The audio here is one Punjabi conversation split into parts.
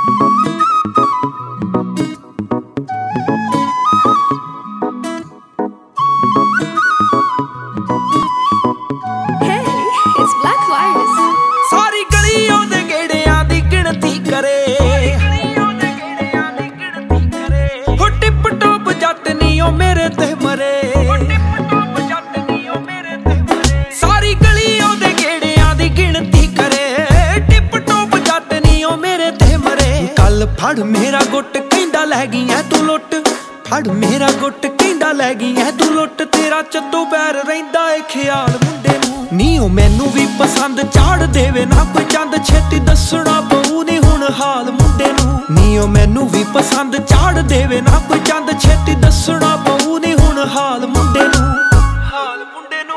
ਸਾਰੀ ਗਲੀ ਉਹਦੇ ਗੇੜਿਆਂ ਦੀ ਗਿਣਤੀ ਕਰੇ, ਹੋ ਟਿਪ ਟੋਪ ਜੱਟ ਨੀ ਉਹ ਮੇਰੇ ਤੇ ਮਰੇ। ਸਾਰੀ ਗਲੀ ਉਹਦੇ ਗੇੜਿਆਂ ਦੀ ਗਿਣਤੀ ਕਰੇ, ਟਿਪ ਟੋਪ ਜੱਟ ਨੀ ਉਹ ਮੇਰੇ ਤੇ ਮਰੇ। ਕੱਲ ਫੜ ਮੇਰਾ ਗੁੱਟ ਕਹਿੰਦਾ ਲੈ ਗਈ ਐ ਤੂੰ ਲੁੱਟ, ਫੜ ਮੇਰਾ ਗੁੱਟ ਕਹਿੰਦਾ ਲੈ ਗਈ ਐ ਤੂੰ ਲੁੱਟ। ਤੇਰਾ ਚੱਤੋ ਪੈਰ ਰਹਿੰਦਾ ਏ ਖਿਆਲ ਮੁੰਡੇ ਨੂੰ, ਨੀ ਉਹ ਮੈਨੂੰ ਵੀ ਪਸੰਦ ਚਾੜ ਦੇਵੇ ਨਾ ਕੋਈ ਚੰਦ। ਛੇਤੀ ਦੱਸਣਾ ਪਊ ਨੀ ਹੁਣ ਹਾਲ ਮੁੰਡੇ ਨੂੰ, ਨੀ ਉਹ ਮੈਨੂੰ ਵੀ ਪਸੰਦ ਚਾੜ ਦੇਵੇ ਨਾ ਕੋਈ ਚੰਦ। ਛੇਤੀ ਦੱਸਣਾ ਪਊ ਨੀ ਹੁਣ ਹਾਲ ਮੁੰਡੇ ਨੂੰ, ਹਾਲ ਮੁੰਡੇ ਨੂੰ।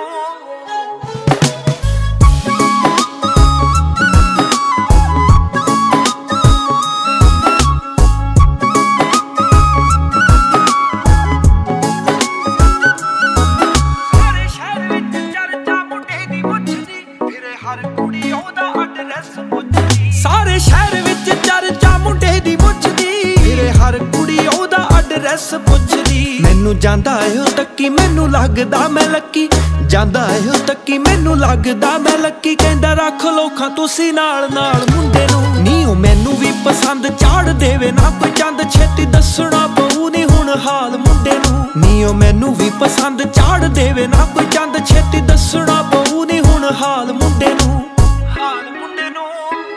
ਸਾਰੇ ਸ਼ਹਿਰ ਵਿੱਚ ਚਰਚਾ ਮੁੰਡੇ ਦੀ ਮੁੱਛਦੀ, ਮੇਰੇ ਹਰ ਕੁੜੀ ਉਹਦਾ ਐਡਰੈਸ ਪੁੱਛਦੀ। ਮੈਨੂੰ ਜਾਂਦਾ ਏ ਉਹ ਤੱਕੀ ਮੈਨੂੰ ਲੱਗਦਾ ਮੈਂ ਲੱਕੀ, ਜਾਂਦਾ ਏ ਉਹ ਤੱਕੀ ਮੈਨੂੰ ਲੱਗਦਾ ਮੈਂ ਲੱਕੀ। ਕਹਿੰਦਾ ਰੱਖ ਲੋਕਾਂ ਤੁਸੀਂ ਨਾਲ ਨਾਲ ਮੁੰਡੇ ਨੂੰ, ਨੀ ਉਹ ਮੈਨੂੰ ਵੀ ਪਸੰਦ ਚਾੜ ਦੇਵੇ ਨਾ ਕੋਈ ਚੰਦ। ਛੇਤੀ ਦੱਸਣਾ ਪਊ ਨੀ ਹੁਣ ਹਾਲ ਮੁੰਡੇ ਨੂੰ, ਨੀ ਉਹ ਮੈਨੂੰ ਵੀ ਪਸੰਦ ਚਾੜ ਦੇਵੇ ਨਾ ਕੋਈ ਚੰਦ। ਛੇਤੀ ਦੱਸਣਾ ਪਊ ਨੀ ਹੁਣ ਹਾਲ ਮੁੰਡੇ ਨੂੰ, ਹਾਲ ਮੁੰਡੇ ਨੂੰ।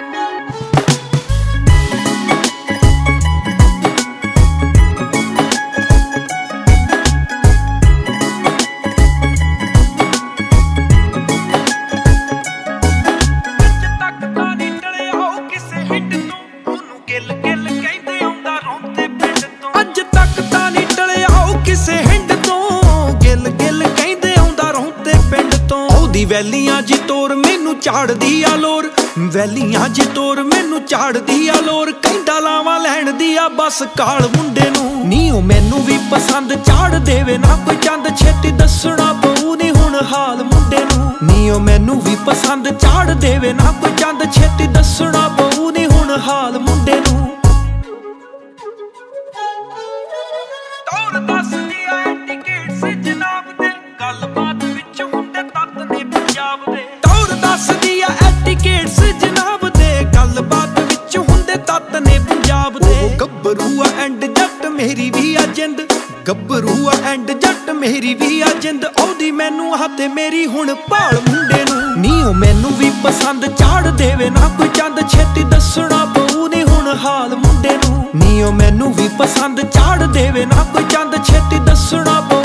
ਅੱਜ ਤੱਕ ਤਾਂ ਨੀ ਟਲਿਆ ਉਹ ਕਿਸੇ ਹਿੰਡ ਤੋਂ, ਗਿੱਲ ਗਿੱਲ ਕਹਿੰਦੇ ਆਉਂਦਾ ਰੋਂਦੇ ਪਿੰਡ ਤੋਂ। ਉਹਦੀ ਵੈਲੀਆਂ ਜੀ ਤੋਰ ਮੈਨੂੰ ਚਾੜਦੀ ਆ ਲੋਰ, ਵੈਲੀਆਂ ਜੀ ਤੋਰ ਮੈਨੂੰ ਚਾੜਦੀ ਆ ਲੋਰ। ਕਹਿੰਦਾ ਲਾਵਾਂ ਲੈਣ ਦੀ ਆ ਬਸ ਕਾਲ ਮੁੰਡੇ ਨੂੰ, ਨੀ ਉਹ ਮੈਨੂੰ ਵੀ ਪਸੰਦ ਚਾੜ ਦੇਵੇ ਨਾ ਕੋਈ ਚੰਦ। ਛੇਤੀ ਦੱਸਣਾ ਪਊ ਨੀ ਹੁਣ ਹਾਲ ਮੁੰਡੇ ਨੂੰ, ਨੀ ਉਹ ਮੈਨੂੰ ਵੀ ਪਸੰਦ ਚਾੜ ਦੇਵੇ ਨਾ ਕੋਈ ਚੰਦ। ਛੇਤੀ ਦੱਸਣਾ ਪਊ ਨੀ ਹੁਣ ਹਾਲ ਮੁੰਡੇ ਨੂੰ। ਟੌਰ ਦੱਸਦੀ ਆ ਐਟੀਕੇਟਸ ਜਨਾਬ ਦੇ, ਗੱਲਬਾਤ ਵਿੱਚ ਹੁੰਦੇ ਤੱਤ ਨੇ ਪੰਜਾਬ ਦੇ। ਟੌਰ ਦੱਸਦੀ ਆ ਐਟੀਕੇਟਸ ਜਨਾਬ ਦੇ, ਗੱਲਬਾਤ ਵਿੱਚ ਹੁੰਦੇ ਤੱਤ ਨੇ ਪੰਜਾਬ ਦੇ। ਉਹ ਗੱਭਰੂ ਆ ਐਂਡ ਜੱਟ ਮੇਰੀ ਵੀ ਆ ਜਿੰਦ, ਗੱਭਰੂ ਆ ਐਂਡ ਜੱਟ ਮੇਰੀ ਵੀ ਆ ਜਿੰਦ। ਉਹਦੀ ਮੈਨੂੰ ਆ ਤੇ ਮੇਰੀ ਹੁਣ ਭਾਲ ਮੁੰਡੇ ਨੂੰ, ਨੀ ਉਹ ਮੈਨੂੰ ਵੀ ਪਸੰਦ ਚਾੜ ਦੇਵੇ ਨਾ ਕੋਈ ਚੰਦ। ਛੇਤੀ ਦੱਸਣਾ ਪਊ ਨੀ ਹੁਣ ਹਾਲ ਮੁੰਡੇ ਨੂੰ, ਨੀ ਉਹ ਮੈਨੂੰ ਵੀ ਪਸੰਦ ਚਾੜ ਦੇਵੇ ਨਾ ਕੋਈ ਚੰਦ। ਛੇਤੀ ਦੱਸਣਾ ਪਊ